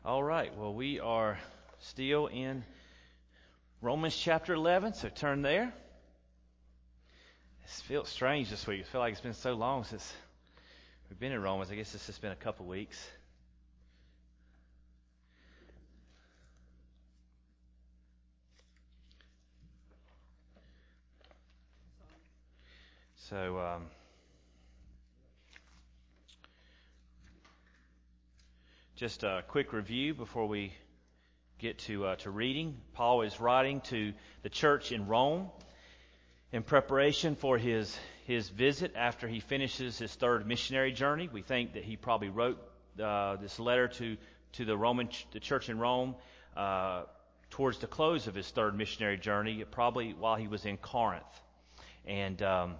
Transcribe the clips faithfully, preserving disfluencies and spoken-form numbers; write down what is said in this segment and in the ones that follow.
All right, well, we are still in Romans chapter eleven, so turn there. It feels strange this week. I feel like it's been so long since we've been in Romans. I guess it's just been a couple weeks. So, um, just a quick review before we get to uh, to reading. Paul is writing to the church in Rome in preparation for his his visit after he finishes his third missionary journey. We think that he probably wrote uh, this letter to to the Roman ch- the church in Rome uh, towards the close of his third missionary journey, probably while he was in Corinth, and um,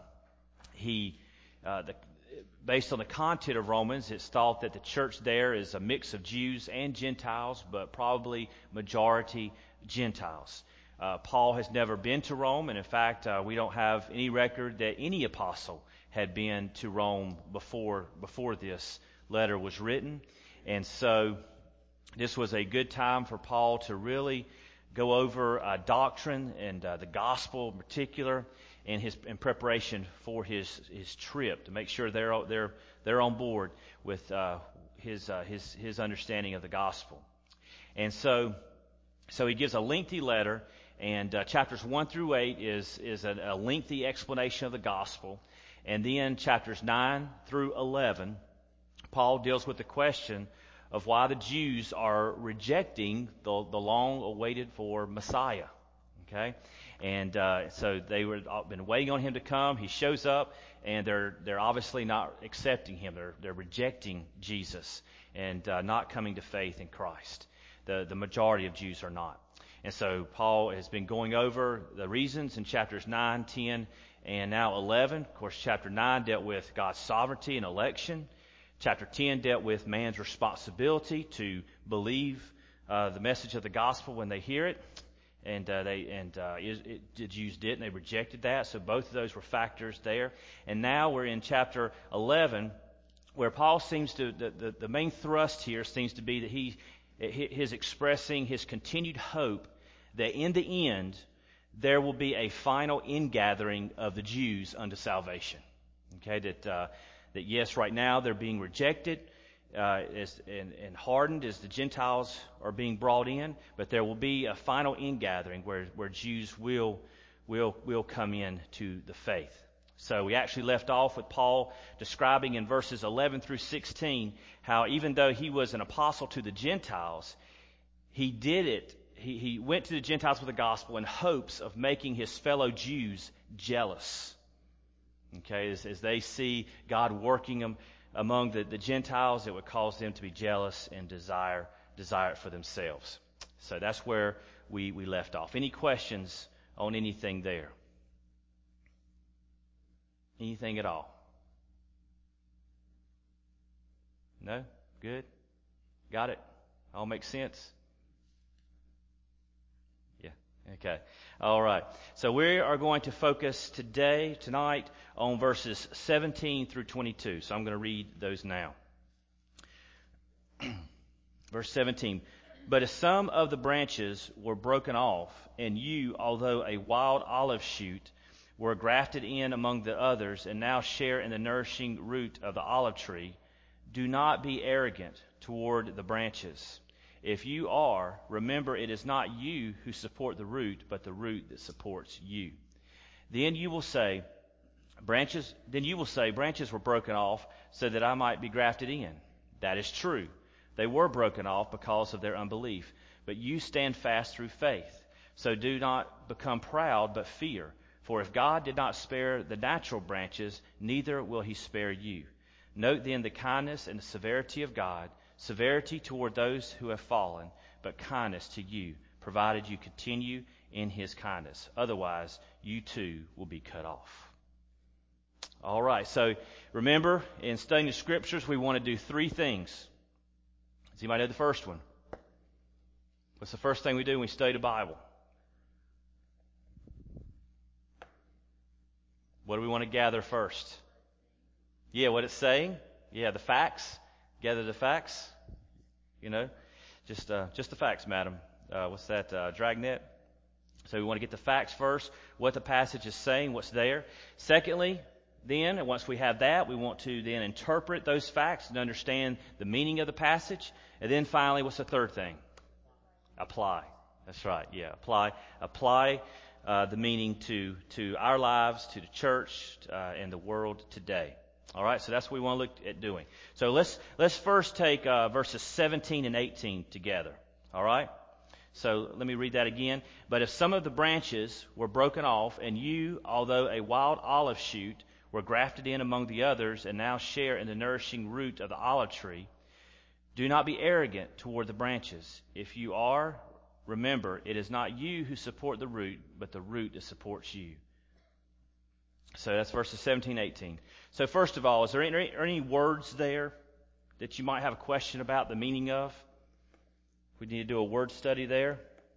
he uh, the. Based on the content of Romans, it's thought that the church there is a mix of Jews and Gentiles, but probably majority Gentiles. Uh, Paul has never been to Rome, and in fact, uh, we don't have any record that any apostle had been to Rome before before this letter was written. And so this was a good time for Paul to really go over uh, doctrine and uh, the gospel in particular, in his in preparation for his his trip, to make sure they're they're they're on board with uh, his uh, his his understanding of the gospel. And so so he gives a lengthy letter, and uh, chapters one through eight is is a, a lengthy explanation of the gospel, and then chapters nine through eleven, Paul deals with the question of why the Jews are rejecting the the long-awaited for Messiah. Okay. And uh, so they were been waiting on him to come. He shows up, and they're they're obviously not accepting him. They're they're rejecting Jesus and uh, not coming to faith in Christ. The the majority of Jews are not. And so Paul has been going over the reasons in chapters nine, ten, and now eleven. Of course, chapter nine dealt with God's sovereignty and election. Chapter ten dealt with man's responsibility to believe uh, the message of the gospel when they hear it. And uh, they and uh, it, it, the Jews didn't. They rejected that. So both of those were factors there. And now we're in chapter eleven, where Paul seems to the, the, the main thrust here seems to be that he his expressing his continued hope that in the end there will be a final ingathering of the Jews unto salvation. Okay, that uh, that yes, right now they're being rejected. Uh, as, and, and hardened as the Gentiles are being brought in, but there will be a final ingathering where, where Jews will will will come in to the faith. So we actually left off with Paul describing in verses eleven through sixteen how even though he was an apostle to the Gentiles, he did it. He, he went to the Gentiles with the gospel in hopes of making his fellow Jews jealous. Okay, as, as they see God working them among the, the Gentiles, it would cause them to be jealous and desire desire it for themselves. So that's where we, we left off. Any questions on anything there? Anything at all? No? Good? Got it? All makes sense? Yeah. Okay. All right. So we are going to focus today, tonight, on verses seventeen through twenty-two. So I'm going to read those now. Verse seventeen. But as some of the branches were broken off, and you, although a wild olive shoot, were grafted in among the others, and now share in the nourishing root of the olive tree, do not be arrogant toward the branches. If you are, remember it is not you who support the root, but the root that supports you. Then you will say, branches, then you will say, branches were broken off so that I might be grafted in. That is true. They were broken off because of their unbelief, but you stand fast through faith. So do not become proud, but fear. For if God did not spare the natural branches, neither will he spare you. Note then the kindness and the severity of God, severity toward those who have fallen, but kindness to you, provided you continue in his kindness. Otherwise, you too will be cut off. All right, so remember, in studying the Scriptures, we want to do three things. Does anybody know the first one? What's the first thing we do when we study the Bible? What do we want to gather first? Yeah, what it's saying. Yeah, the facts. Gather the facts. You know. Just uh, just the facts, madam. Uh, what's that, uh, Dragnet? So we want to get the facts first, what the passage is saying, what's there. Secondly, then, and once we have that, we want to then interpret those facts and understand the meaning of the passage. And then finally, what's the third thing? Apply. That's right, yeah, apply. Apply uh, the meaning to, to our lives, to the church, uh, and the world today. All right, so that's what we want to look at doing. So let's let's first take uh, verses seventeen and eighteen together. All right? So let me read that again. But if some of the branches were broken off, and you, although a wild olive shoot, were grafted in among the others, and now share in the nourishing root of the olive tree, do not be arrogant toward the branches. If you are, remember, it is not you who support the root, but the root that supports you. So that's verses seventeen, eighteen. So first of all, is there any, any words there that you might have a question about the meaning of? We need to do a word study there.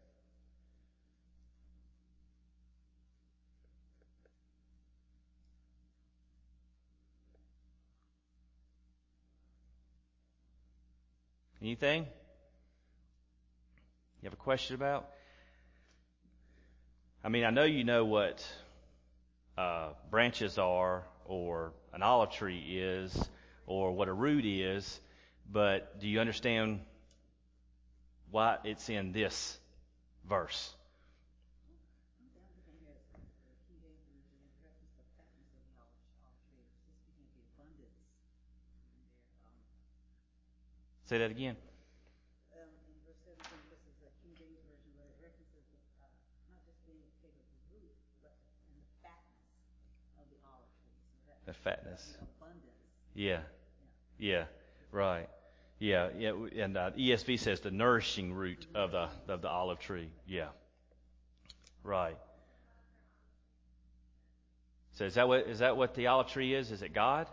Anything? You have a question about? I mean, I know you know what uh, branches are, or an olive tree is, or what a root is, but do you understand why it's in this verse? Say that again. Um, in verse seventeen, this is the King James Version, where it references the, uh, not just being a fig of the root, but in the fatness of the olive tree. So that The fatness. Abundance. Yeah. Yeah. Right. Yeah. Yeah. And uh, E S V says the nourishing root of the of the olive tree. Yeah. Right. So is that what is that what the olive tree is? Is it God?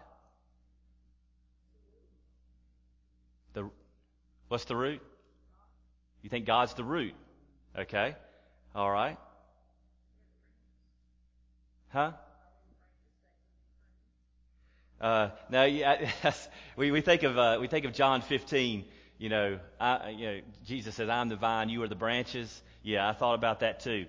The what's the root? You think God's the root? Okay. All right. Huh? Uh, no, yeah, we we think of uh, we think of John fifteen. You know, I, you know, Jesus says, "I'm the vine, you are the branches." Yeah, I thought about that too.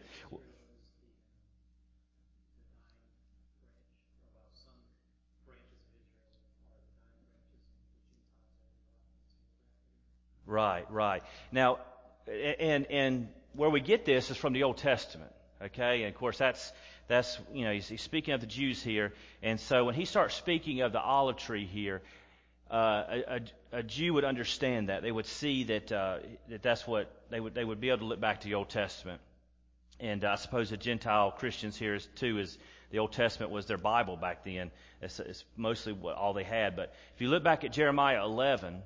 Right, right. Now, and and where we get this is from the Old Testament. Okay, and of course that's that's you know he's, he's speaking of the Jews here, and so when he starts speaking of the olive tree here, uh, a, a, a Jew would understand that. They would see that uh, that that's what they would they would be able to look back to the Old Testament, and uh, I suppose the Gentile Christians here is, too is the Old Testament was their Bible back then. It's, it's mostly what all they had. But if you look back at Jeremiah eleven.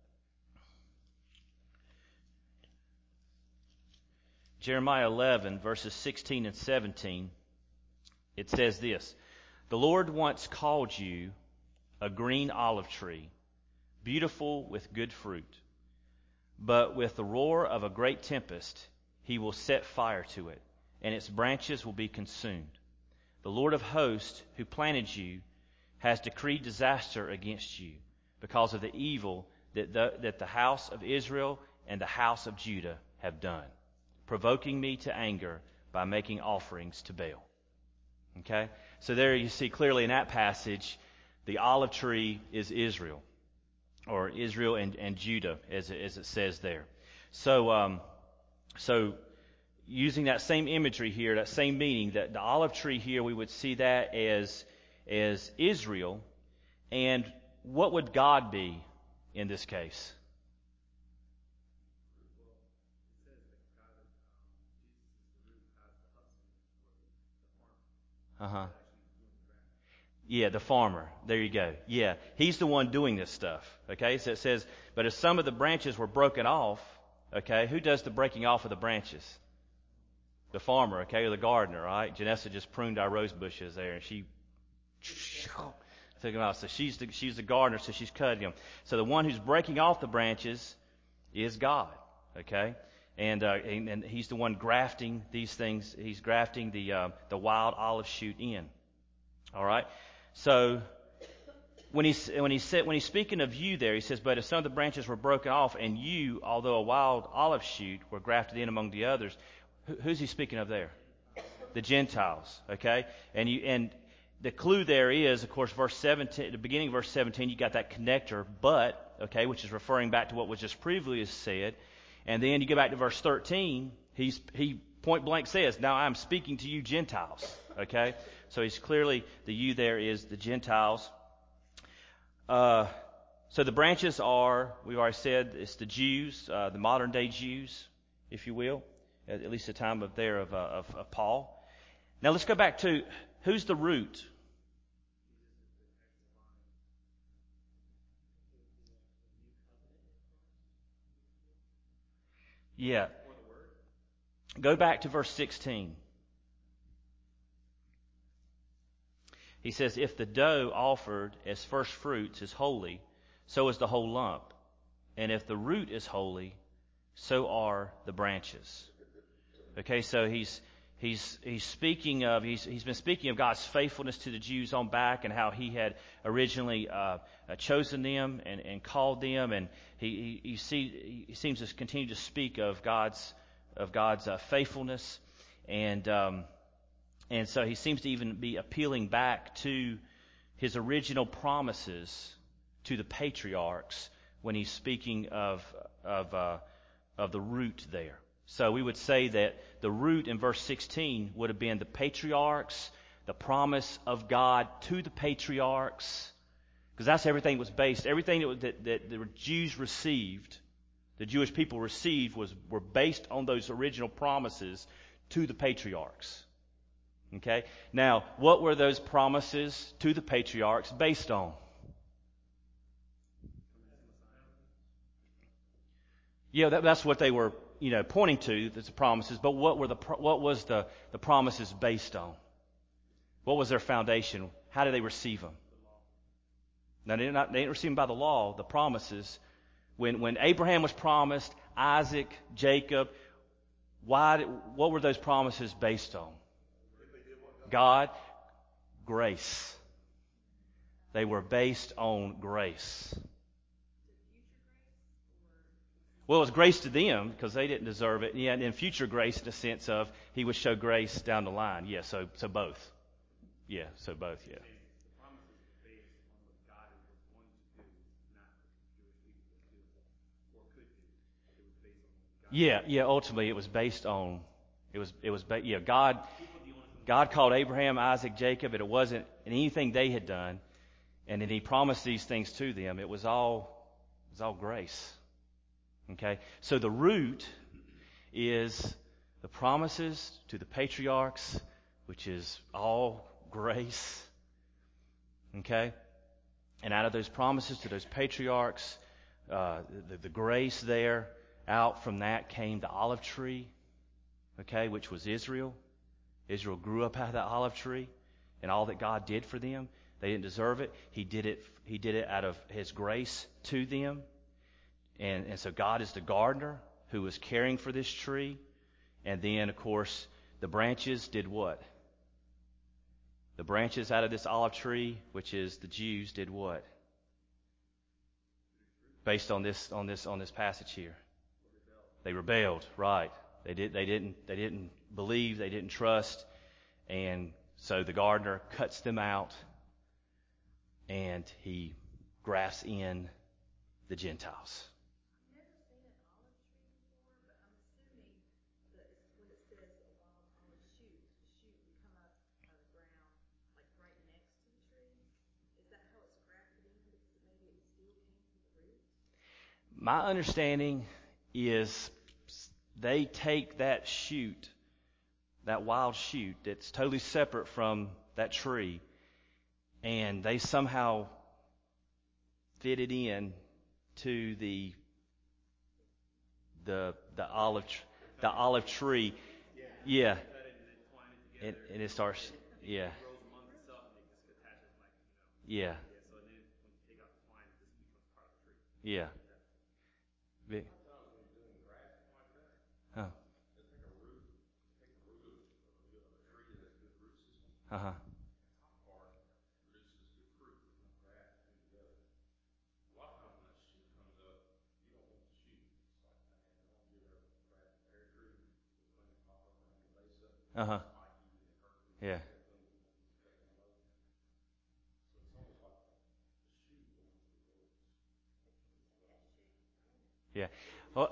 Jeremiah eleven, verses sixteen and seventeen, it says this: "The Lord once called you a green olive tree, beautiful with good fruit. But with the roar of a great tempest, he will set fire to it, and its branches will be consumed. The Lord of hosts, who planted you, has decreed disaster against you because of the evil that the, that the house of Israel and the house of Judah have done, provoking me to anger by making offerings to Baal." Okay? So there you see clearly in that passage, the olive tree is Israel, or Israel and, and Judah, as it, as it says there. So, um, so using that same imagery here, that same meaning, that the olive tree here, we would see that as, as Israel. And what would God be in this case? Uh-huh. Yeah, the farmer. There you go. Yeah, he's the one doing this stuff. Okay, so it says, but if some of the branches were broken off, okay, who does the breaking off of the branches? The farmer, okay, or the gardener, right? Janessa just pruned our rose bushes there, and she took them out. So she's the, she's the gardener, so she's cutting them. So the one who's breaking off the branches is God, okay? And, uh, and and he's the one grafting these things. He's grafting the uh, the wild olive shoot in. All right. So when he's when he said when he's speaking of you there, he says, "But if some of the branches were broken off, and you, although a wild olive shoot, were grafted in among the others," who, who's he speaking of there? The Gentiles. Okay, and you and the clue there is, of course, verse seventeen. At the beginning of verse seventeen, you got that connector, but okay, which is referring back to what was just previously said, and then you go back to verse thirteen. He's he point blank says, "Now I'm speaking to you Gentiles." Okay, so he's clearly the you there is the Gentiles. Uh, so the branches are, we've already said, it's the Jews, uh, the modern day Jews, if you will, at, at least the time of there of, uh, of, of Paul. Now let's go back to, who's the root? Yeah. Go back to verse sixteen. He says, "If the dough offered as first fruits is holy, so is the whole lump. And if the root is holy, so are the branches." Okay, so he's he's he's speaking of he's he's been speaking of God's faithfulness to the Jews on back, and how He had originally uh, uh, chosen them and, and called them, and he he, he, see, he seems to continue to speak of God's of God's uh, faithfulness, and um, and so he seems to even be appealing back to his original promises to the patriarchs when he's speaking of of uh, of the root there. So we would say that the root in verse sixteen would have been the patriarchs, the promise of God to the patriarchs, because that's everything was based. Everything that, that, that the Jews received, the Jewish people received, was were based on those original promises to the patriarchs. Okay. Now, what were those promises to the patriarchs based on? Yeah, that, that's what they were, you know, pointing to, the promises. But what were the what was the, the promises based on? What was their foundation? How did they receive them? Now, they didn't, not, they didn't receive them by the law. The promises, when when Abraham was promised, Isaac, Jacob, why? What were those promises based on? God, grace. They were based on grace. Well, it was grace to them because they didn't deserve it. Yeah, and then future grace in the sense of He would show grace down the line. Yeah, so so both. Yeah, so both. Yeah. Yeah, yeah. Ultimately, it was based on. It was it was yeah. God God called Abraham, Isaac, Jacob, and it wasn't anything they had done, and then He promised these things to them. It was all it was all grace. Okay, so the root is the promises to the patriarchs, which is all grace. Okay, and out of those promises to those patriarchs, uh, the, the grace there, out from that came the olive tree, okay, which was Israel. Israel grew up out of that olive tree, and all that God did for them, they didn't deserve it. He did it. He did it out of His grace to them. And, and so God is the gardener who was caring for this tree. And then, of course, the branches did what? The branches out of this olive tree, which is the Jews, did what? Based on this on this on this passage here. They rebelled, right. They did they didn't they didn't believe, they didn't trust, and so the gardener cuts them out and He grafts in the Gentiles. My understanding is they take that shoot, that wild shoot that's totally separate from that tree, and they somehow fit it in to the the the olive the olive tree. Yeah, and, and it starts. Yeah. Yeah. Yeah. Huh. Uh huh. Uh huh. Yeah. Yeah. Well,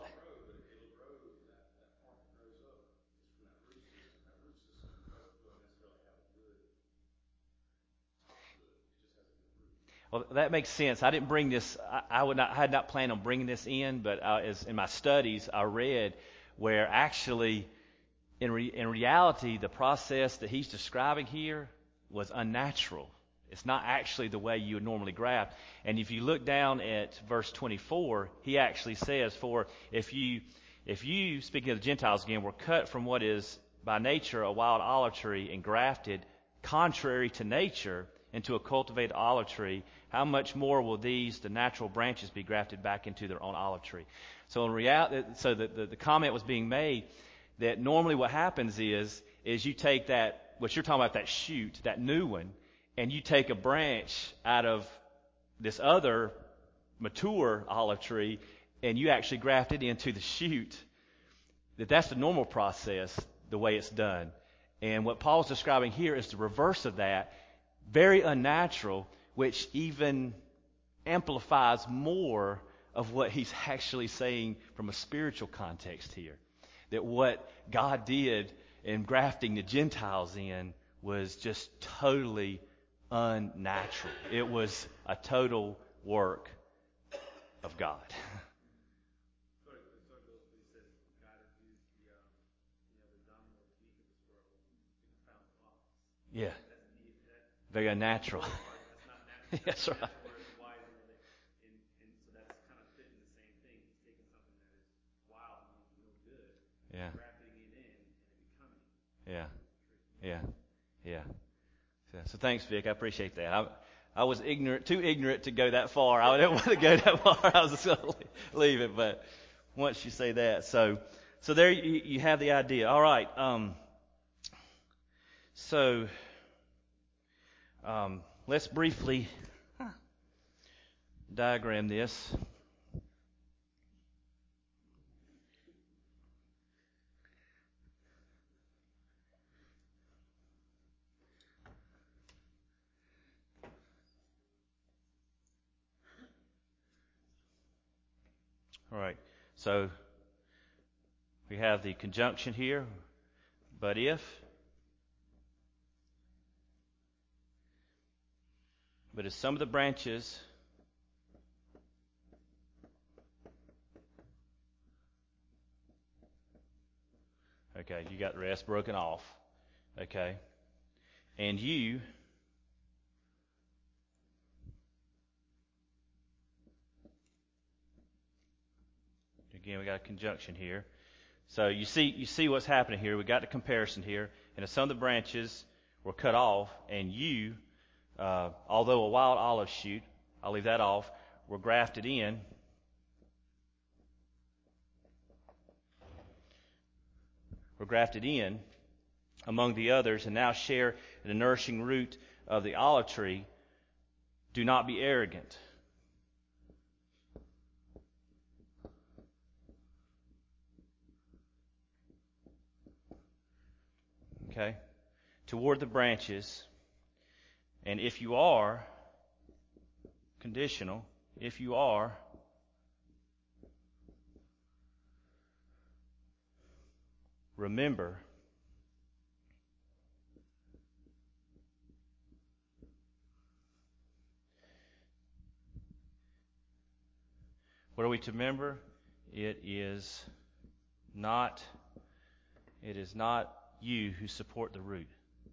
well, that makes sense. I didn't bring this. I, I would not. I had not planned on bringing this in, but uh, as in my studies, I read where actually, in re, in reality, the process that he's describing here was unnatural. It's not actually the way you would normally graft. And if you look down at verse twenty-four, he actually says, "For if you, if you, speaking of the Gentiles again, were cut from what is by nature a wild olive tree and grafted contrary to nature into a cultivated olive tree, how much more will these, the natural branches, be grafted back into their own olive tree?" So in reality, so the, the, the comment was being made that normally what happens is, is you take that, what you're talking about, that shoot, that new one, and you take a branch out of this other mature olive tree, and you actually graft it into the shoot. That that's the normal process, the way it's done. And what Paul's describing here is the reverse of that. Very unnatural, which even amplifies more of what he's actually saying from a spiritual context here. That what God did in grafting the Gentiles in was just totally unnatural. It was a total work of God. Yeah. Very unnatural. That's right. Yeah. Yeah. Yeah. Yeah. So, so thanks, Vic. I appreciate that. I, I was ignorant, too ignorant to go that far. I didn't want to go that far. I was just going to leave it. But once you say that, so so there you, you have the idea. All right. Um, so um, let's briefly diagram this. All right. So we have the conjunction here, but if, but as some of the branches okay, you got the rest broken off. Okay. And you again, we got a conjunction here. So you see you see what's happening here. We got the comparison here. And if some of the branches were cut off, and you, uh, although a wild olive shoot, I'll leave that off, were grafted in, were grafted in among the others, and now share in the nourishing root of the olive tree, do not be arrogant. Okay? Toward the branches. And if you are, conditional, if you are, remember what are we to remember? It is not it is not you who support the root.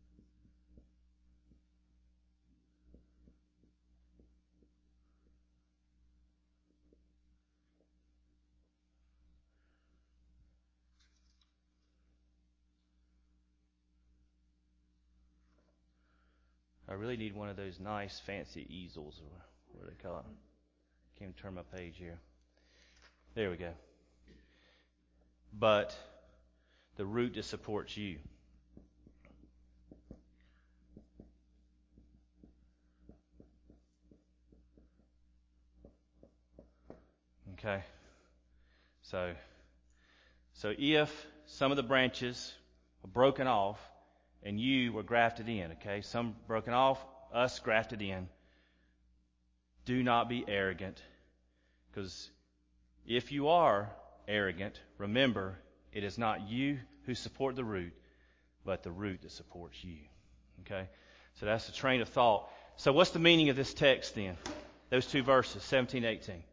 I really need one of those nice fancy easels, or what do they call it? Can't even turn my page here. There we go. But the root that supports you. Okay. So, so if some of the branches broken off, and you were grafted in, okay? Some broken off, us grafted in. Do not be arrogant, because if you are arrogant, remember, it is not you who support the root, but the root that supports you, okay? So that's the train of thought. So what's the meaning of this text then? Those two verses, seventeen, eighteen.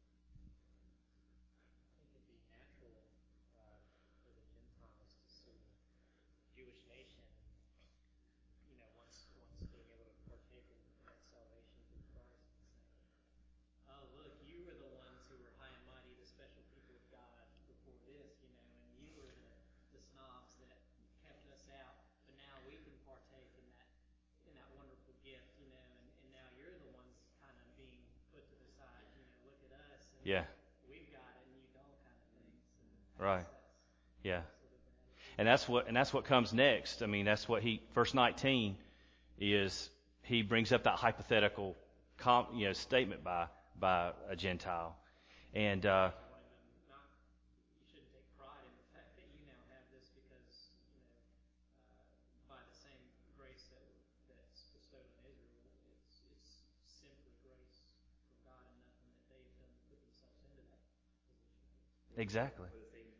Yeah. We've got it and you don't, kind of thing. So right. Yeah. And that's what and that's what comes next. I mean, that's what he verse nineteen is. He brings up that hypothetical, comp, you know, statement by by a Gentile, and uh, not, you shouldn't take pride in the fact that you now have this because you know uh, by the same grace that that's bestowed on Israel, it's it's simply grace from God and nothing that they've done to put themselves into that position. Exactly.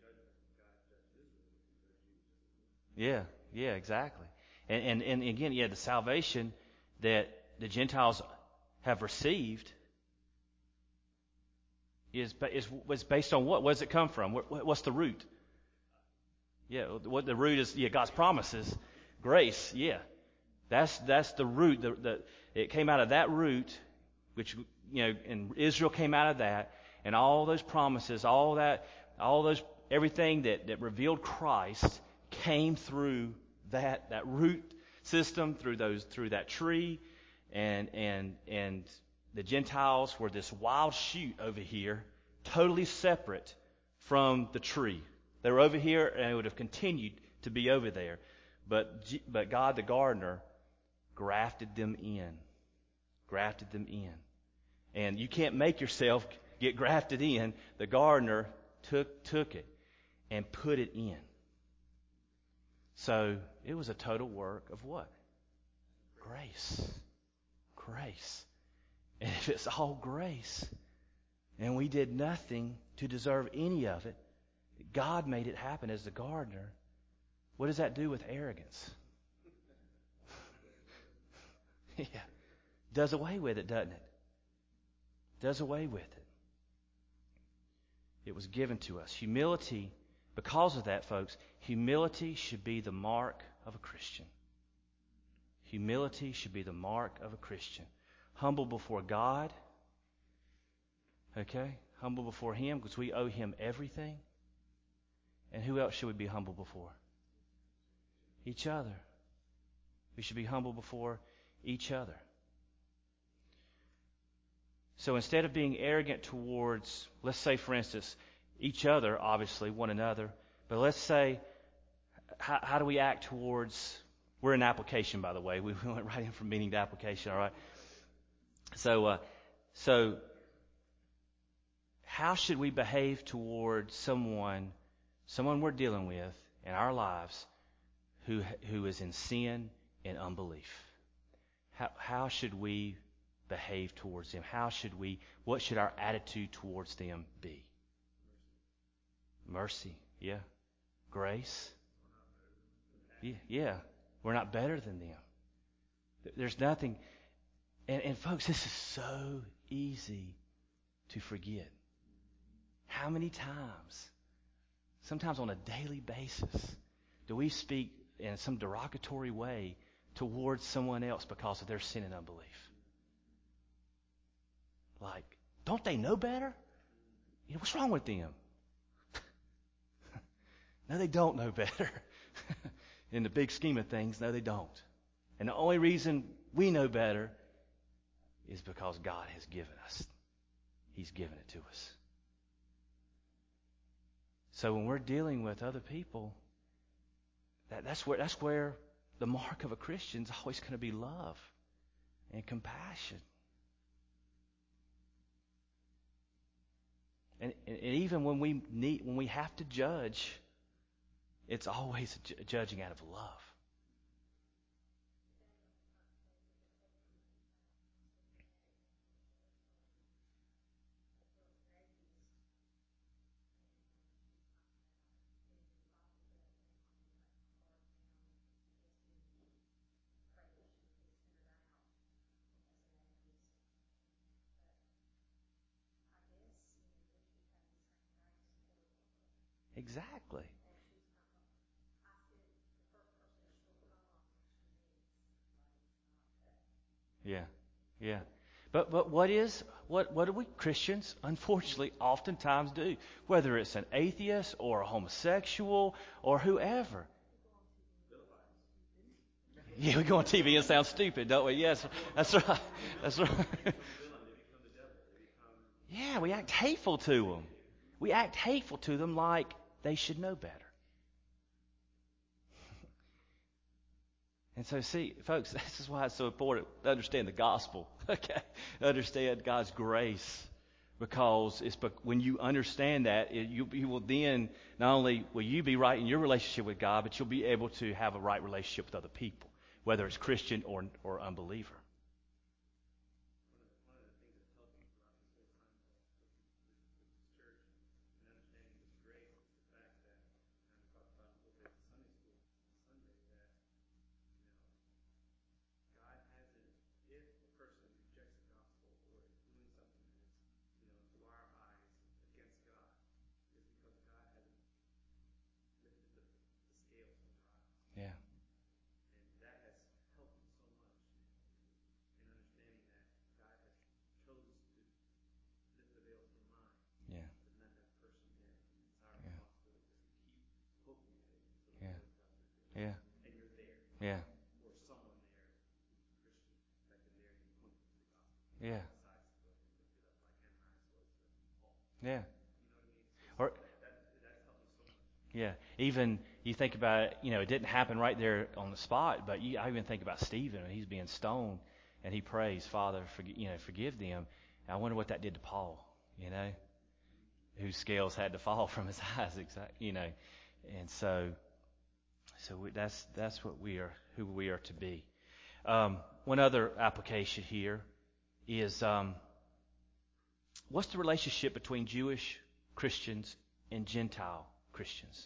Yeah, yeah, exactly. And, and and again, yeah, the salvation that the Gentiles have received is is was based on what? Where does it come from? What, what's the root? Yeah, what the root is? Yeah, God's promises, grace. Yeah, that's that's the root. The, the it came out of that root, which you know, and Israel came out of that, and all those promises, all that, all those everything that that revealed Christ came through that that root system, through those through that tree, and and and the Gentiles were this wild shoot over here, totally separate from the tree. They were over here, and it would have continued to be over there, but but God the gardener grafted them in, grafted them in, and you can't make yourself get grafted in. The gardener took took it and put it in. So it was a total work of what? Grace. Grace. And if it's all grace, and we did nothing to deserve any of it, God made it happen as the gardener, what does that do with arrogance? Yeah. Does away with it, doesn't it? Does away with it. It was given to us. Humility, because of that, folks, humility should be the mark of a Christian. Humility should be the mark of a Christian. Humble before God. Okay? Humble before Him because we owe Him everything. And who else should we be humble before? Each other. We should be humble before each other. So instead of being arrogant towards, let's say, for instance, each other, obviously, one another, but let's say, how, how do we act towards, we're in application, by the way. We went right in from meaning to application, all right? So, uh, so how should we behave towards someone, someone we're dealing with in our lives who who is in sin and unbelief? How how should we behave towards them? How should we, what should our attitude towards them be? Mercy, yeah. Grace, yeah, yeah. We're not better than them. There's nothing, and, and folks, this is so easy to forget. How many times, sometimes on a daily basis, do we speak in some derogatory way towards someone else because of their sin and unbelief? Like, don't they know better? You know, what's wrong with them? No, they don't know better. In the big scheme of things, no, they don't. And the only reason we know better is because God has given us. He's given it to us. So when we're dealing with other people, that, that's where that's where the mark of a Christian is always going to be love and compassion. And, and even when we need, when we have to judge, It's always a ju- judging out of love. Exactly. Yeah, yeah. But but what is what what do we Christians unfortunately oftentimes do? Whether it's an atheist or a homosexual or whoever. Yeah, we go on T V and sound stupid, don't we? Yes, that's right. That's right. Yeah, we act hateful to them. We act hateful to them like they should know better. And so, see, folks, this is why it's so important to understand the gospel, okay? Understand God's grace. Because it's when you understand that, it, you, you will then, not only will you be right in your relationship with God, but you'll be able to have a right relationship with other people, whether it's Christian or, or unbeliever. Yeah. Yeah. Yeah. Yeah. Yeah. Yeah. Yeah. Or yeah, even you think about it, you know, it didn't happen right there on the spot, but you, I even think about Stephen when he's being stoned and he prays, Father, forg- you know, forgive them. And I wonder what that did to Paul, you know, whose scales had to fall from his eyes, exactly, you know, and so, so we, that's that's what we are, who we are to be. Um, one other application here is um, what's the relationship between Jewish Christians and Gentile Christians?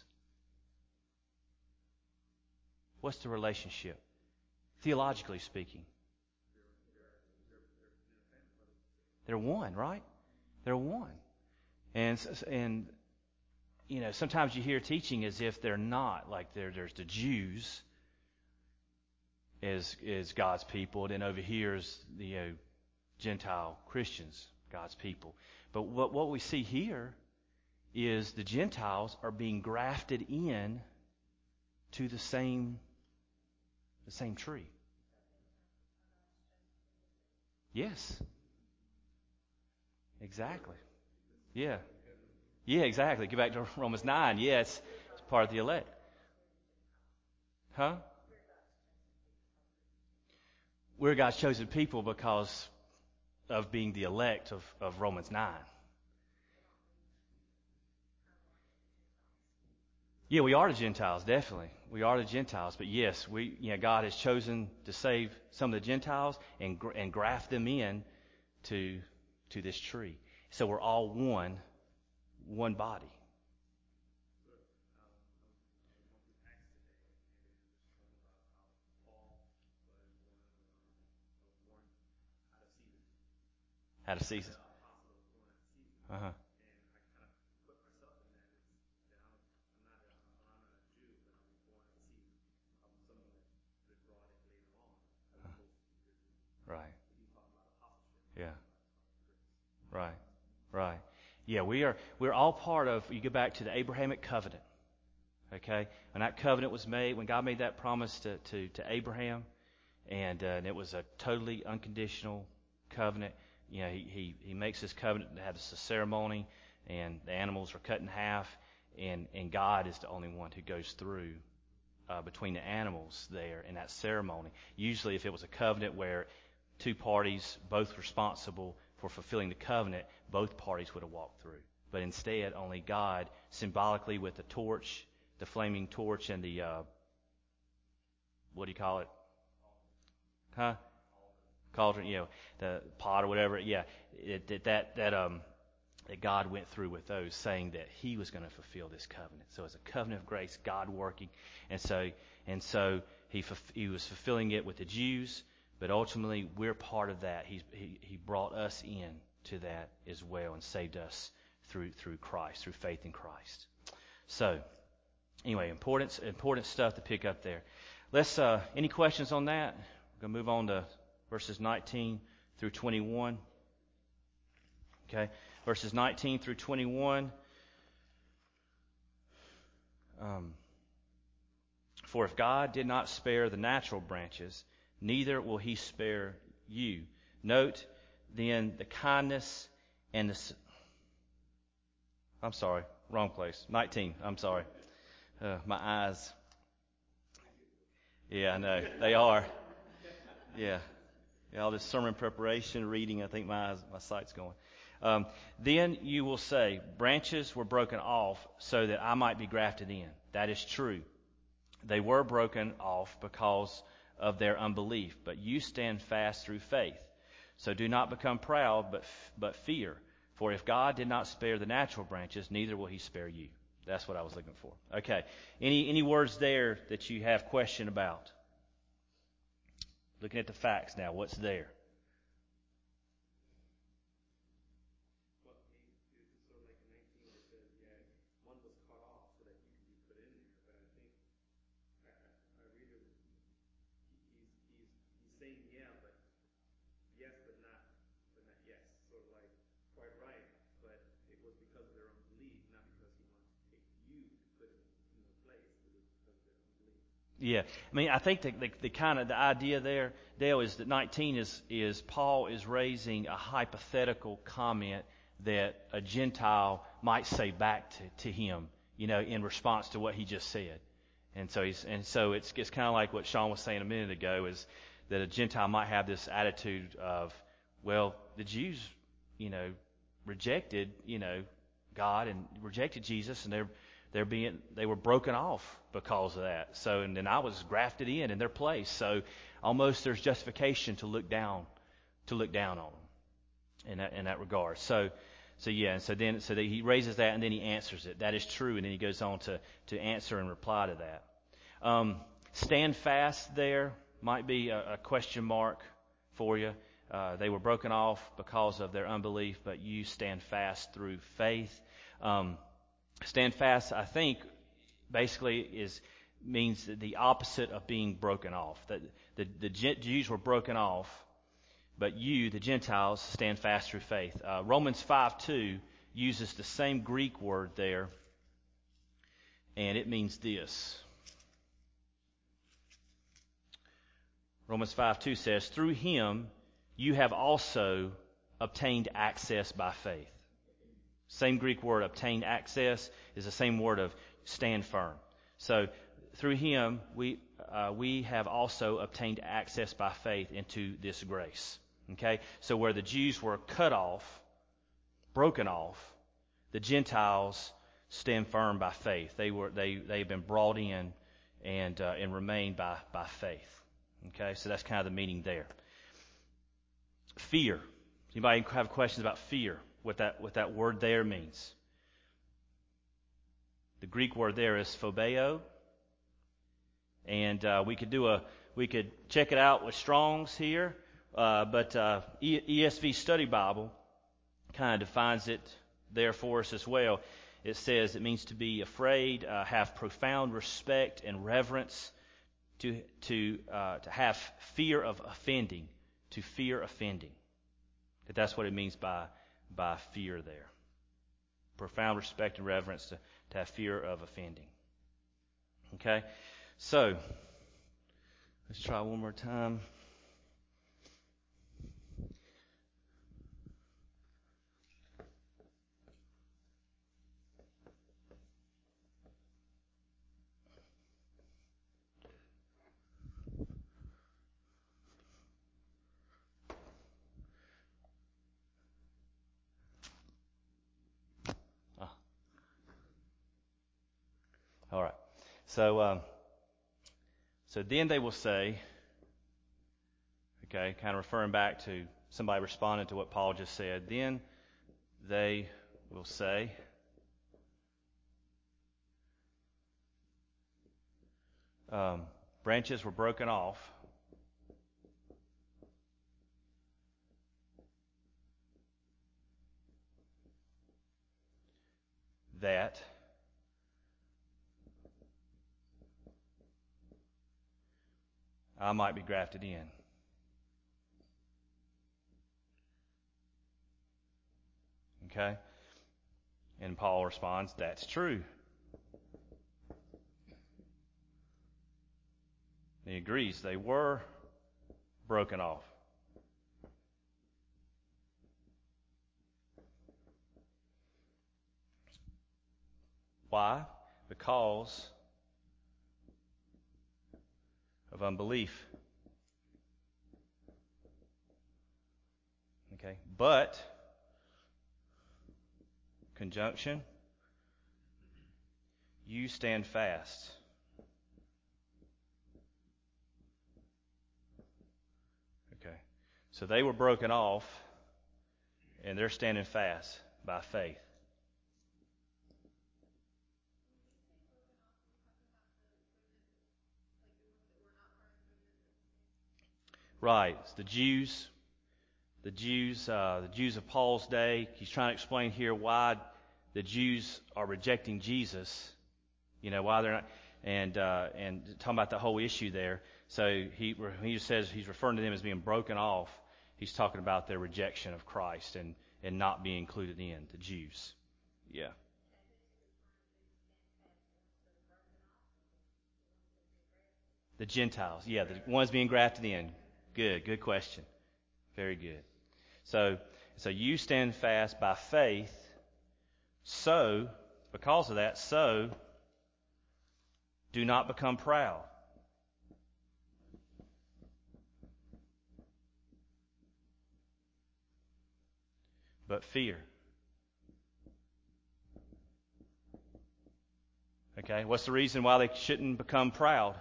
What's the relationship? Theologically speaking. They're one, right? They're one. And, and you know, sometimes you hear teaching as if they're not. Like there, there's the Jews as, as God's people, and then over here is the you know, Gentile Christians, God's people. But what, what we see here is the Gentiles are being grafted in to the same the same tree. Yes. Exactly. Yeah. Yeah, exactly. Go back to Romans nine. Yes, it's part of the elect. Huh? We're God's chosen people because of being the elect of, of Romans nine. Yeah, we are the Gentiles, definitely. We are the Gentiles, but yes, we, you know, God has chosen to save some of the Gentiles and and graft them in to to this tree. So we're all one, one body. Out of season. Uh huh. Right. Yeah. Right. Right. Yeah, we are. We're all part of. You go back to the Abrahamic covenant. Okay, when that covenant was made, when God made that promise to to, to Abraham, and, uh, and it was a totally unconditional covenant. You know, he he, he makes this covenant and has a ceremony, and the animals are cut in half, and and God is the only one who goes through uh, between the animals there in that ceremony. Usually, if it was a covenant where two parties both responsible for fulfilling the covenant, both parties would have walked through. But instead, only God, symbolically with a torch, the flaming torch and the uh, what do you call it? Huh? Cauldron, you know, the pot or whatever. Yeah, it, it, that that um that God went through with those, saying that He was going to fulfill this covenant. So it's a covenant of grace, God working, and so and so He He was fulfilling it with the Jews, but ultimately we're part of that. He He He brought us in to that as well and saved us through through Christ, through faith in Christ. So anyway, important important stuff to pick up there. Let's. Uh, any questions on that? We're going to move on to verses nineteen through twenty-one. Okay, verses nineteen through twenty-one. Um, For if God did not spare the natural branches, neither will He spare you. Note then the kindness and the. I'm sorry, wrong place. nineteen. I'm sorry. Uh, my eyes. Yeah, I know they are. Yeah. Yeah, all this sermon preparation, reading, I think my eyes, my sight's going. Um, then you will say, branches were broken off so that I might be grafted in. That is true. They were broken off because of their unbelief, but you stand fast through faith. So do not become proud, but but fear. For if God did not spare the natural branches, neither will He spare you. That's what I was looking for. Okay. Any any words there that you have question about? Looking at the facts now, what's there? Well, he, it's sort of like in nineteen where it says, yeah, one was cut off so that you could be put in there. But I think I, I, I read it. He, he's he's he's saying yeah, but yes, but not, but not yes. Sort of like quite right, but it was because of their unbelief, not because He wanted to take you to put it in the place. It was because of their unbelief. Yeah, I mean, I think the, the, the kind of the idea there, Dale, is that nineteen is is Paul is raising a hypothetical comment that a Gentile might say back to, to him, you know, in response to what he just said, and so he's and so it's it's kind of like what Sean was saying a minute ago, is that a Gentile might have this attitude of, well, the Jews, you know, rejected, you know, God and rejected Jesus, and they're They're being, they were broken off because of that. So, and then I was grafted in in their place. So, almost there's justification to look down, to look down on them in that in that regard. So, so yeah. And so then, so that he raises that and then he answers it. That is true. And then he goes on to to answer and reply to that. Um, stand fast. There might be a, a question mark for you. Uh, they were broken off because of their unbelief, but you stand fast through faith. Um, Stand fast, I think, basically is means the opposite of being broken off. That the, the Jews were broken off, but you, the Gentiles, stand fast through faith. Uh, Romans five two uses the same Greek word there, and it means this. Romans five two says, through Him you have also obtained access by faith. Same Greek word, obtained access, is the same word of stand firm. So through Him, we uh, we have also obtained access by faith into this grace. Okay? So where the Jews were cut off, broken off, the Gentiles stand firm by faith. They were they they've been brought in and uh, and remain by by faith. Okay? So that's kind of the meaning there. Fear. Anybody have questions about fear? What that what that word there means. The Greek word there is phobeo, and uh, we could do a we could check it out with Strong's here, uh, but uh, e- E S V Study Bible kind of defines it there for us as well. It says it means to be afraid, uh, have profound respect and reverence, to to uh, to have fear of offending, to fear offending. That that's what it means by. by fear there. Profound respect and reverence, to, to have fear of offending. Okay? So, let's try one more time. All right. So, um, so then they will say, okay, kind of referring back to somebody responding to what Paul just said. Then they will say, um, branches were broken off. That I might be grafted in. Okay? And Paul responds, that's true. He agrees they were broken off. Why? Because of unbelief. Okay? But, conjunction, you stand fast. Okay. So they were broken off, and they're standing fast by faith. Right. It's the Jews, the Jews, uh, the Jews of Paul's day. He's trying to explain here why the Jews are rejecting Jesus. You know why they're not, and uh, and talking about the whole issue there. So he when he says he's referring to them as being broken off, he's talking about their rejection of Christ and and not being included in the Jews. Yeah. The Gentiles. Yeah, the ones being grafted in. Good, good question. Very good. So, so you stand fast by faith. So, because of that, so do not become proud. But fear. Okay, what's the reason why they shouldn't become proud?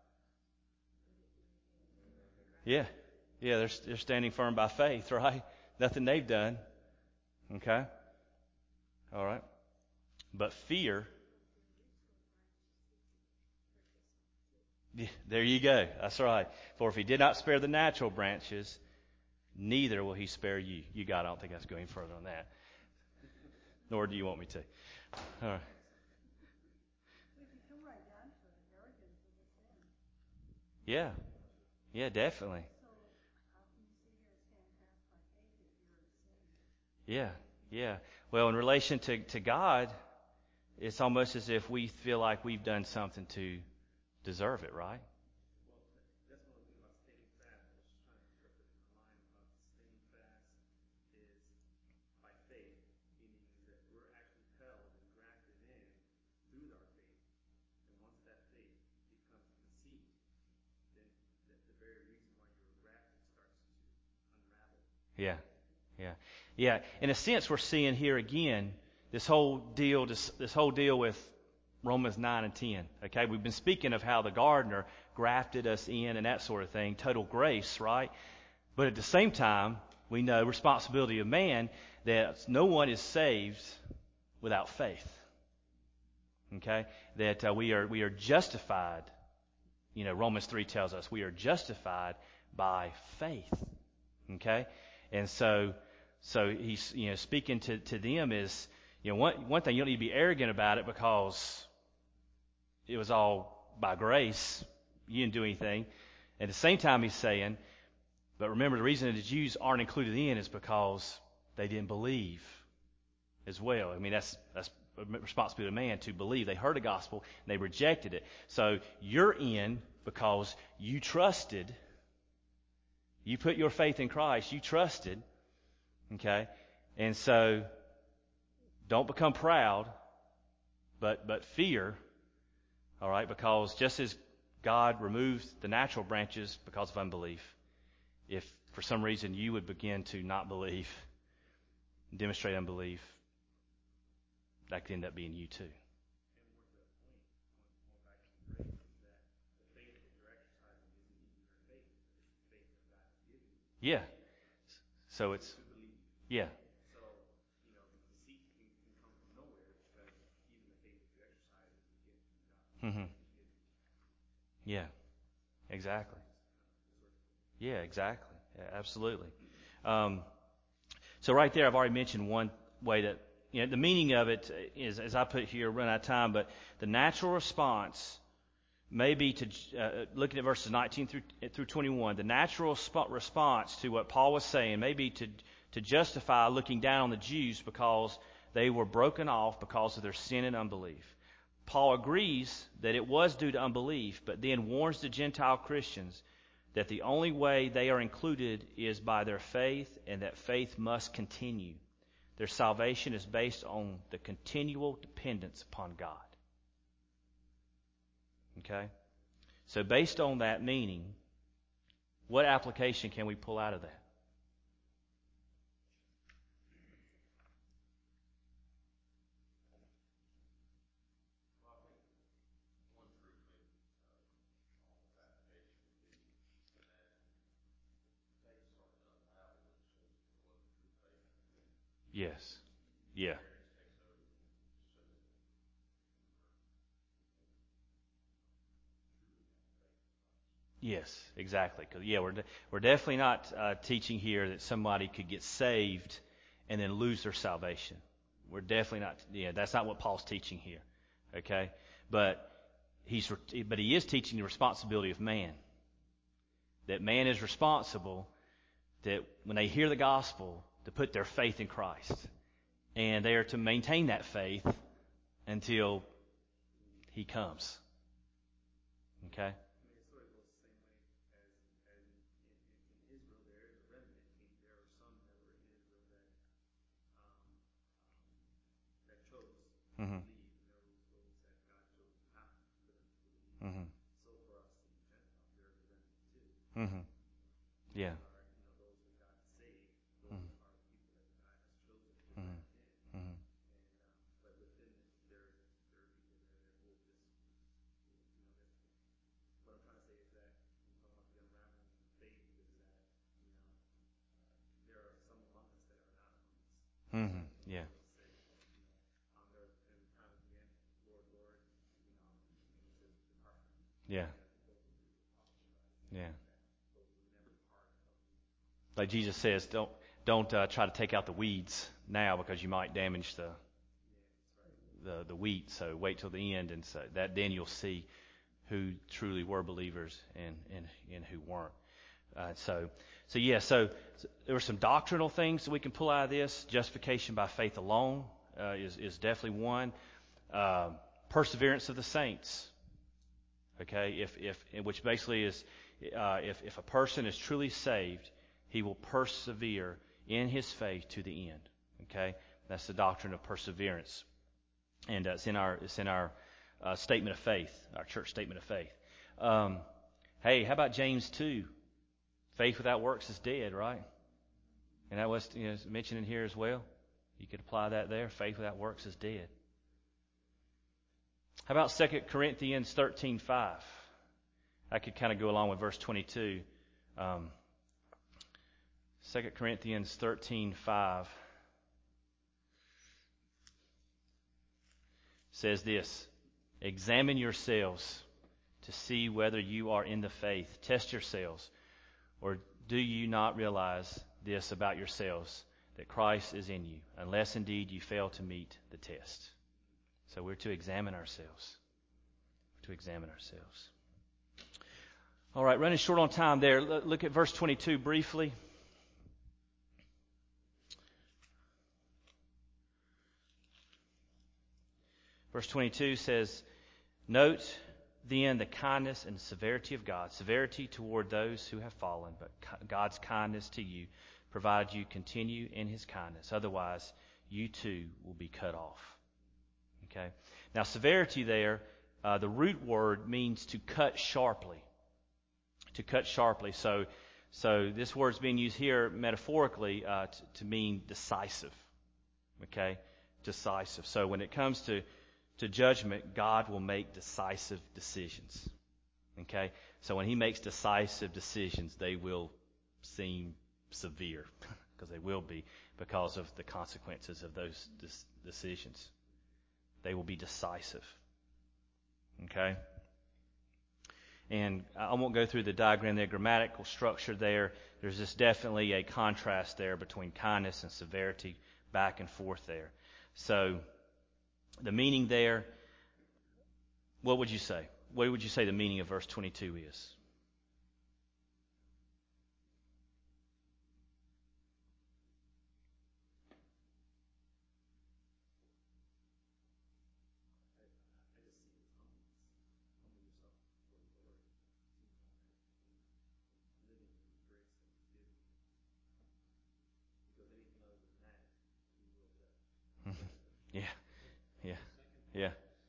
Yeah, yeah, they're they're standing firm by faith, right? Nothing they've done. Okay, all right. But fear. Yeah, there you go. That's right. For if he did not spare the natural branches, neither will he spare you. You got it. I don't think I have to go any further on that. Nor do you want me to. All right. Yeah. Yeah, definitely. Yeah. Yeah. Well, in relation to, to God, it's almost as if we feel like we've done something to deserve it, right? Yeah, yeah, yeah. In a sense, we're seeing here again this whole deal, this, this whole deal with Romans nine and ten. Okay, we've been speaking of how the gardener grafted us in and that sort of thing, total grace, right? But at the same time, we know responsibility of man that no one is saved without faith. Okay, that uh, we are we are justified. You know, Romans three tells us we are justified by faith. Okay. And so, so he's, you know, speaking to, to them is, you know, one, one thing, you don't need to be arrogant about it because it was all by grace. You didn't do anything. At the same time, he's saying, but remember, the reason that the Jews aren't included in is because they didn't believe as well. I mean, that's, that's a responsibility of man to believe. They heard the gospel and they rejected it. So you're in because you trusted. You put your faith in Christ. You trusted. Okay? And so, don't become proud, but, but fear. All right? Because just as God removes the natural branches because of unbelief, if for some reason you would begin to not believe, demonstrate unbelief, that could end up being you too. Yeah. So it's, yeah. So, you know, deceit can, can come from nowhere because even the faith that you exercise is a gift from God. Mm-hmm. Yeah. Exactly. Yeah, exactly. Yeah, absolutely. Um, so right there, I've already mentioned one way that, you know, the meaning of it is, as I put here, run out of time, but the natural response may be to, uh, looking at verses nineteen through, through twenty-one, the natural sp- response to what Paul was saying may be to, to justify looking down on the Jews because they were broken off because of their sin and unbelief. Paul agrees that it was due to unbelief, but then warns the Gentile Christians that the only way they are included is by their faith, and that faith must continue. Their salvation is based on the continual dependence upon God. Okay? So based on that meaning, what application can we pull out of that? Yes. Yeah. Yes, exactly. Because yeah, we're de- we're definitely not uh, teaching here that somebody could get saved and then lose their salvation. We're definitely not. Yeah, that's not what Paul's teaching here. Okay, but he's re- but he is teaching the responsibility of man. That man is responsible. That when they hear the gospel, to put their faith in Christ, and they are to maintain that faith until he comes. Okay. I mean, it sort of goes the same way as, as in, in, in Israel, there is a remnant. I mean, there were some that were in Israel that um, um, that chose Mm-hmm. to leave, and there were those that God chose not for them to leave. Mm-hmm. So for us in the Gentiles, there is a remnant too. Mm-hmm. Yeah. Are, you know, those that God saved, those Mm-hmm. are the people that God has chosen to go Mm-hmm. back in. Mm-hmm. And um, but within it, there there are people there that will just, you know, that, what I'm trying to say is that I'm talking about the unraveling of faith is that, you know, uh, there are some among us that are not among us. Mm-hmm. Yeah. They'll say, you know, um, there are many times again, Lord, Lord, you know, and he says, depart from me. Yeah. And I think those are the people talking about it. Yeah. Those were never part of me. Like Jesus says, don't don't uh, try to take out the weeds now because you might damage the the the wheat. So wait till the end, and so that then you'll see who truly were believers and and, and who weren't. Uh, so so yeah. So, so there were some doctrinal things that we can pull out of this. Justification by faith alone uh, is is definitely one. Uh, perseverance of the saints. Okay, if if which basically is uh, if if a person is truly saved, he will persevere in his faith to the end. Okay, that's the doctrine of perseverance, and uh, it's in our it's in our uh, statement of faith, our church statement of faith. Um, hey, how about James two? Faith without works is dead, right? And that was, you know, mentioned in here as well. You could apply that there. Faith without works is dead. How about Second Corinthians thirteen five? I could kind of go along with verse twenty-two. Um, Second Corinthians thirteen five says this: examine yourselves to see whether you are in the faith. Test yourselves. Or do you not realize this about yourselves, that Christ is in you, unless indeed you fail to meet the test? So we're to examine ourselves. We're to examine ourselves. All right, running short on time there. Look at verse twenty-two briefly. Verse twenty-two says, note then the kindness and severity of God, severity toward those who have fallen, but God's kindness to you, provided you continue in his kindness. Otherwise, you too will be cut off. Okay. Now, severity there, uh, the root word means to cut sharply. To cut sharply. So, so this word's being used here metaphorically uh, to, to mean decisive. Okay, decisive. So when it comes to to judgment, God will make decisive decisions. Okay, so when He makes decisive decisions, they will seem severe, because they will be, because of the consequences of those decisions. They will be decisive. Okay? And I won't go through the diagram there, grammatical structure there. There's just definitely a contrast there between kindness and severity, back and forth there. So, the meaning there, what would you say? What would you say the meaning of verse twenty-two is? Yeah, yeah, yeah.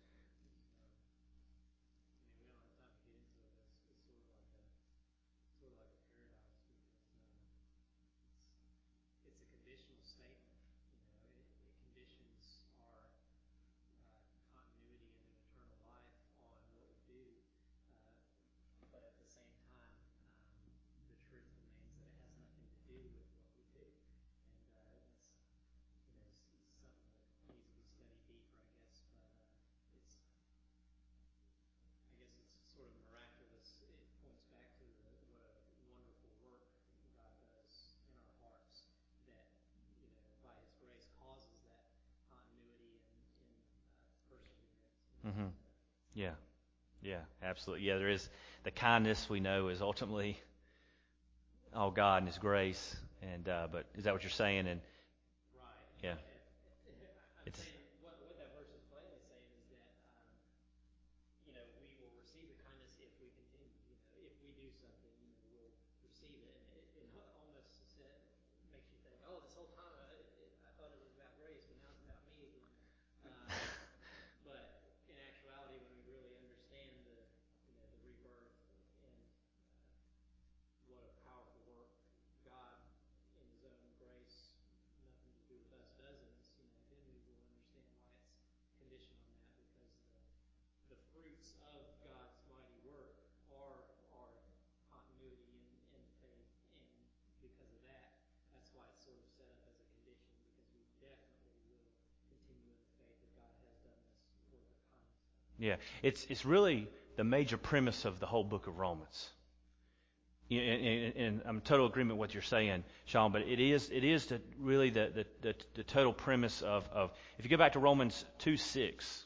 Mm-hmm. Yeah, yeah, absolutely. Yeah, there is the kindness we know is ultimately all God and His grace. And uh, but is that what you're saying? And right. Yeah, I'm it's saying what, what that verse is plainly saying is that um, you know we will receive the kindness if we continue. You know, if we do something, you know, we'll receive it. And it, it almost said, makes you think, oh, this whole time I, it, I thought it was about grace, but now it's about me again. Uh, But in actuality, when we really understand the, you know, the rebirth and uh, what a powerful work God in His own grace, nothing to do with us, does in us, you know, then we will understand why it's conditioned on that, because the, the fruits of God's mighty work are are continuity and, and faith, and because of that, that's why it's sort of set up as a condition, because we definitely will continue in the faith that God has done this work of kindness. yeah, it's it's really the major premise of the whole book of Romans. And, and, and I'm in total agreement with what you're saying, Sean. But it is it is the, really the, the, the, the total premise of, of if you go back to Romans two six.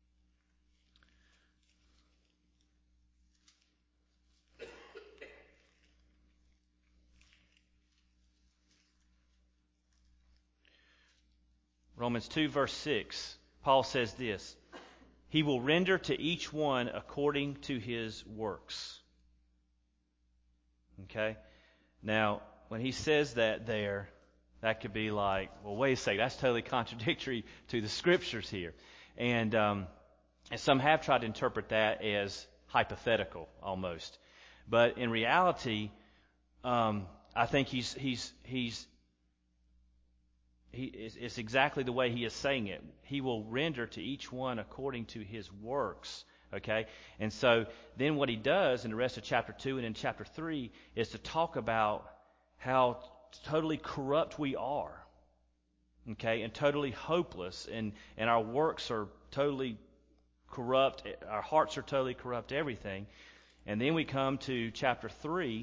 Romans two verse six, Paul says this: He will render to each one according to his works. Okay? Now, when he says that there, that could be like, well, wait a second, that's totally contradictory to the Scriptures here. And, um, and some have tried to interpret that as hypothetical, almost. But in reality, um, I think he's he's he's he it's, it's exactly the way he is saying it. He will render to each one according to his works. Okay? And so then what he does in the rest of chapter two and in chapter three is to talk about how totally corrupt we are. Okay? And totally hopeless, and, and our works are totally corrupt, our hearts are totally corrupt, everything. And then we come to chapter three,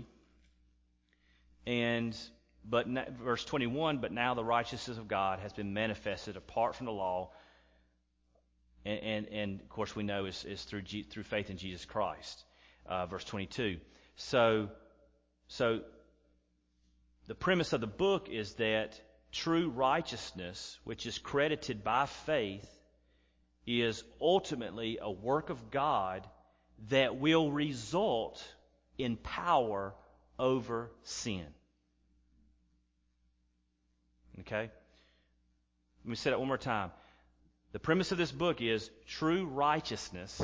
and but verse twenty-one, but now the righteousness of God has been manifested apart from the law, and and, and of course we know is, is through G, through faith in Jesus Christ. Uh, verse twenty-two. So so the premise of the book is that true righteousness, which is credited by faith, is ultimately a work of God that will result in power over sin. Okay? Let me say that one more time. The premise of this book is true righteousness,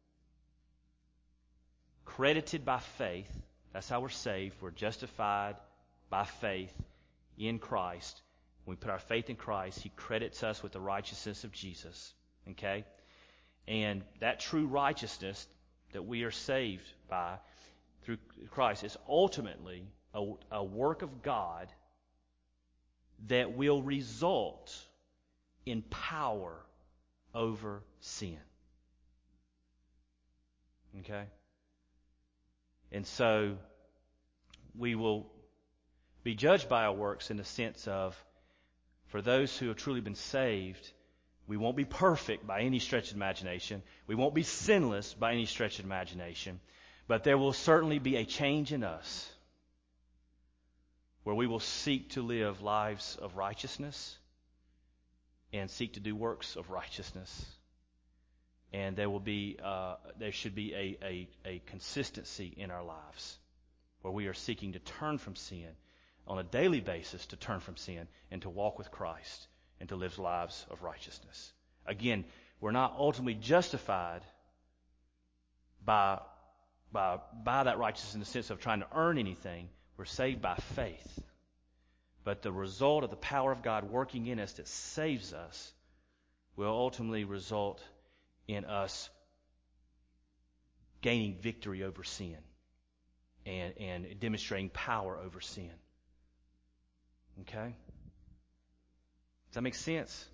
credited by faith. That's how we're saved. We're justified by faith in Christ. When we put our faith in Christ, He credits us with the righteousness of Jesus. Okay? And that true righteousness that we are saved by through Christ is ultimately a, a work of God that will result in power over sin. Okay? And so we will be judged by our works in the sense of, for those who have truly been saved, we won't be perfect by any stretch of imagination. We won't be sinless by any stretch of imagination. But there will certainly be a change in us where we will seek to live lives of righteousness and seek to do works of righteousness. And there will be, uh, there should be a, a, a consistency in our lives where we are seeking to turn from sin on a daily basis, to turn from sin and to walk with Christ and to live lives of righteousness. Again, we're not ultimately justified by, by, by that righteousness in the sense of trying to earn anything. We're saved by faith. But the result of the power of God working in us that saves us will ultimately result in us gaining victory over sin and, and demonstrating power over sin. Okay? Does that make sense?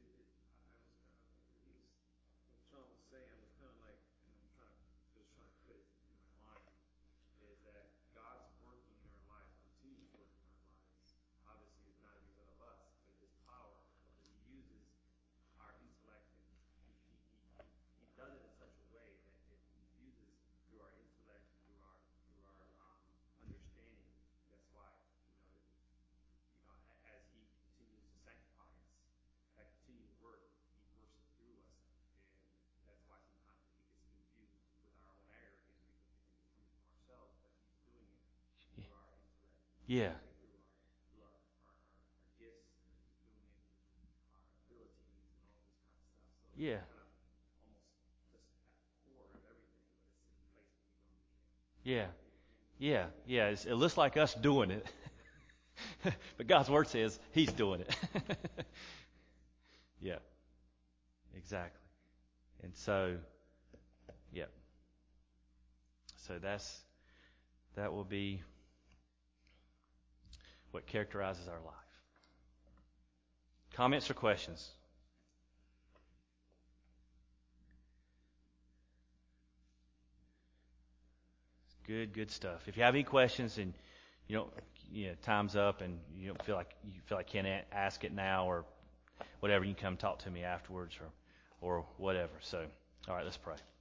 Yeah. Yeah. Yeah. Yeah. Yeah. It's, it looks like us doing it. But God's Word says He's doing it. Yeah. Exactly. And so, yeah. So that's, that will be what characterizes our life. Comments or questions? Good, good stuff. If you have any questions and you don't, you know, time's up and you don't feel like you feel like you can't a- ask it now or whatever, you can come talk to me afterwards or, or whatever. So, all right, let's pray.